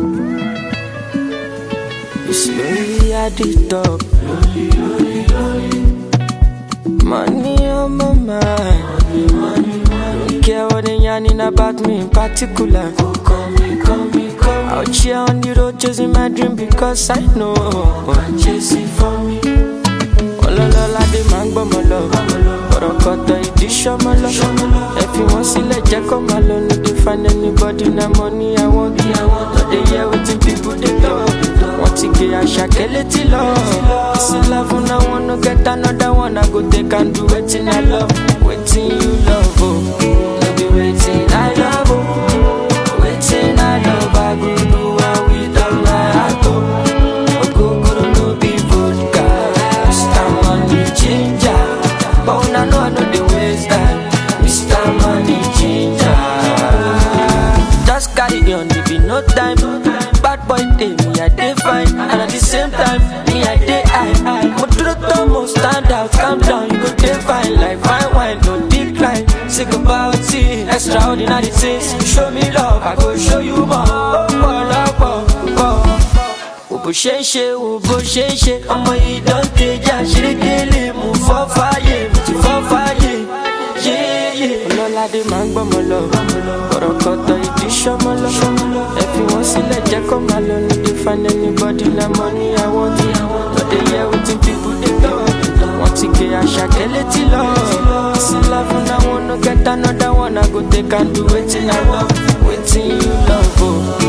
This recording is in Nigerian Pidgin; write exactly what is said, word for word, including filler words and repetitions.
You slowly at the top. Lonely, lonely, lonely. Money on my mind. Money, money, money. Don't care what they yarning about me in particular. Oh, call me, call me, call me. Out here on the road chasing my dream because I know I'm chasing for me. Ololola de máa ń gbọ́ mọ́ lọ. Ọ̀rọ̀ kọ̀tọ̀ ìdí ṣọ́mọ́ lọ. Ẹ fi wọ́n sílẹ̀ jẹ́ kó máa lọ. No dey find anybody na money I want. No dey hear wetin people dey talk. Wọ́n ti gé àṣàkẹ́ létí lọ. This love na one no get another one. I go take and do wetin I love. Wetin you love o. No be wetin I love o. Wetin I love I go do am with all my heart o. Ogogoro no be vodka. Mister Money Changer. But una know I no dey waste time. Mister Money Changer. Just carry on, there be no time. Bad boy day, me I dey fine. And at the same time, me I dey high. Motoro tomo stand out, calm down, you go dey fine. Like fine wine, no decline. Sick about it, extraordinary things. Show me love, I go show you more. Oh, oh, oh, oh. Bó ṣe ń ṣe wo bó ṣe ń ṣe ọmọ yìí dán tẹjà ṣerékélé mú fọ́ fàyè mú ti fọ́ fàyè yéyé. Ọlọ́ládé máa ń gbọ́mọ lọ ọ̀rọ̀ kọ̀tọ̀ ìdí ṣọ́mọ lọ. Ẹ fi wọ́n sílẹ̀ jẹ́ kó máa lọ. No dey find anybody na money I want. No dey hear wetin people dey talk. Wọ́n ti gé àṣàkẹ́ létí lọ. This love na one no get another one. I go take and do wetin I love. Wetin you love o.